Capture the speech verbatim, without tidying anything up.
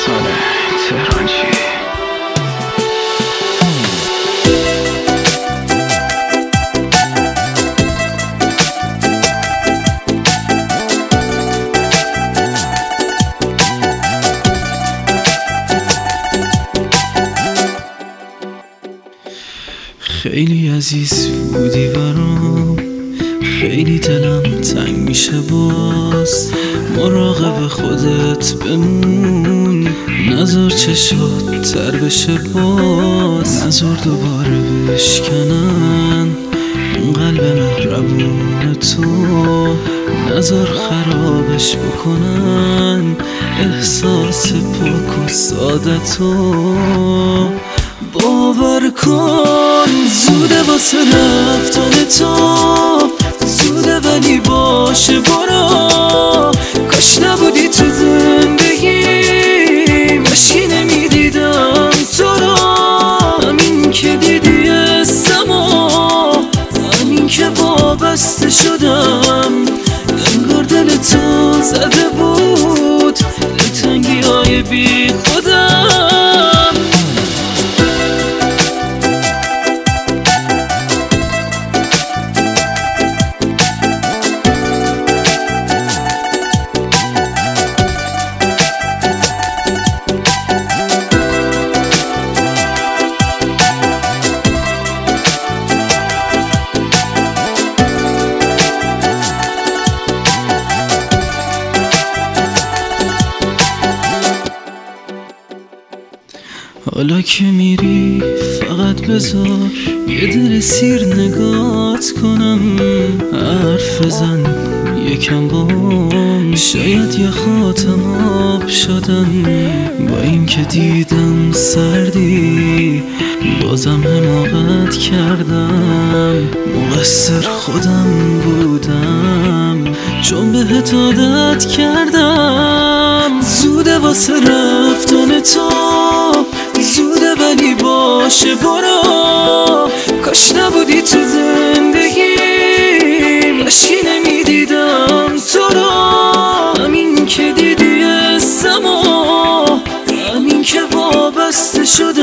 آره تهران چی؟ خیلی عزیز بودی برام، خیلی دلم تنگ میشه باز. مراقب خودت بمون، نذار چشات تر بشه باز. نذار دوباره بشکنن قلب مهربون تو، نذار خرابش بکنن احساس پاک و سادتو. باور کن زوده واسه رفتن تو، زوده ولی باشه برو. کاش نبودی تو زندگی، مشکی نمیدیدم تو رو. همین که دیدی اسمو، همین که وابسته شدم، انگار دل تو زده بود دلتنگی های بی خودم. حالا که میری فقط بذار یه دل سیر نگات کنم. حرف بزن یکم بام، شاید یه خاتم آب شدم. با این که دیدم سردی بازم حماقت کردم. مقصر خودم بودم چون بهت عادت کردم. زوده واسه رفتن تو، زوده ولی باشه برو. کاش نبودی تو زندگی، مشکی نمیدیدم تو رو. همین که دیدی اسمو، همین که وابسته شده